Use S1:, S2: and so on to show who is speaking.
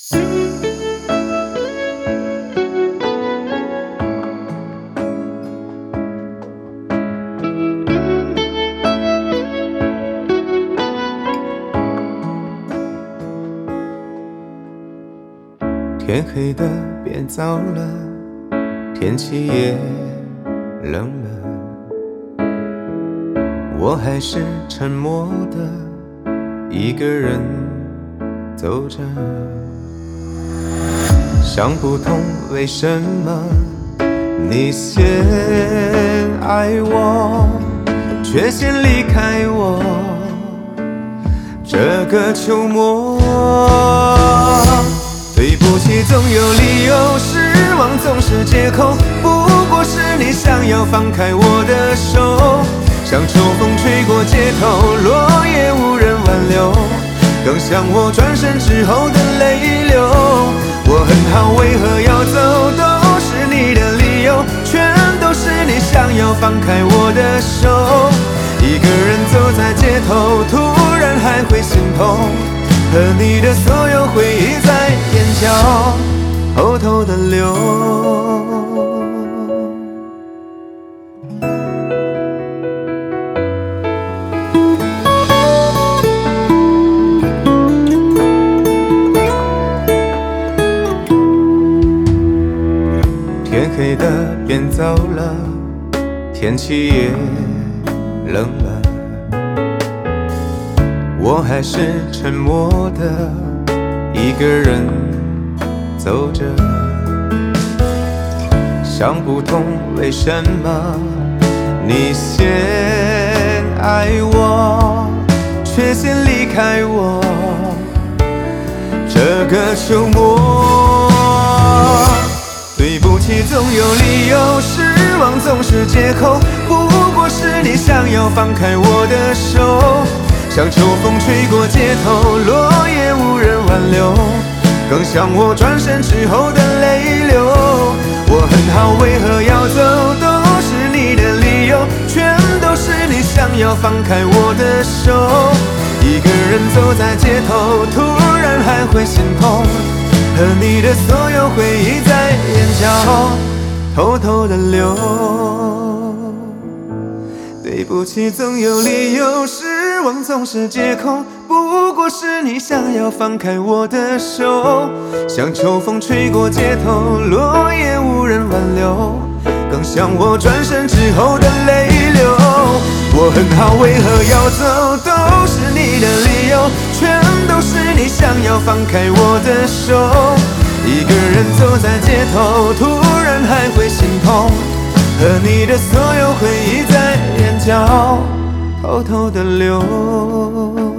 S1: 天黑的变早了，天气也冷了，我还是沉默的一个人走着，想不通为什么你先爱我，却先离开我。这个秋末，对不起，总有理由，失望总是借口，不过是你想要放开我的手，像秋风吹过街头，落叶无人挽留，更像我转身之后的泪流。我很好，为何要走，都是你的理由，全都是你想要放开我的手。一个人走在街头，突然还会心痛，和你的所有回忆在眼角偷偷的流。天黑的变早了，天气也冷了，我还是沉默的一个人走着，想不通为什么你先爱我，却先离开我。这个秋末，对不起，总有理由，失望总是借口，不过是你想要放开我的手，像秋风吹过街头，落叶无人挽留，更像我转身之后的泪流。我很好，为何要走，都是你的理由，全都是你想要放开我的手。一个人走在街头，突然还会心痛，和你的所有回忆在眼角偷偷的流。对不起，总有理由，失望总是借口，不过是你想要放开我的手，像秋风吹过街头，落叶无人挽留，更像我转身之后的泪流。我很好，为何要走，都是你的理由，全都是你想要放开我的手。一个人走在街头，突然还会心痛，和你的所有回忆在眼角偷偷的流。